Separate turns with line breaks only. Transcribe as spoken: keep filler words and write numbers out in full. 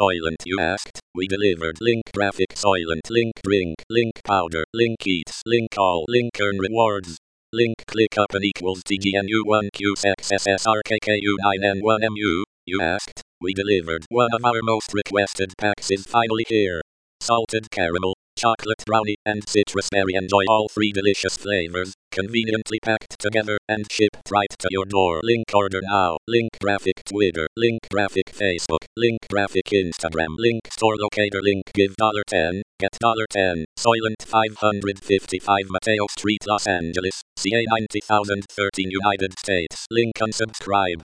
Soylent you asked, we delivered. Link graphic Soylent. Link drink. Link powder. Link eats. Link all. Link earn rewards. Link click up and equals T G N U one Q X S S R K K U nine N one M U, you asked, we delivered. One of our most requested packs is finally here. Salted caramel, chocolate brownie, and citrus berry. Enjoy all three delicious flavors, conveniently packed together and shipped right to your door. Link order now. Link graphic Twitter. Link graphic Facebook. Link graphic Instagram. Link store locator. Link give ten, get ten. Soylent five fifty-five Mateo Street, Los Angeles, C A ninety thousand thirteen United States. Link unsubscribe.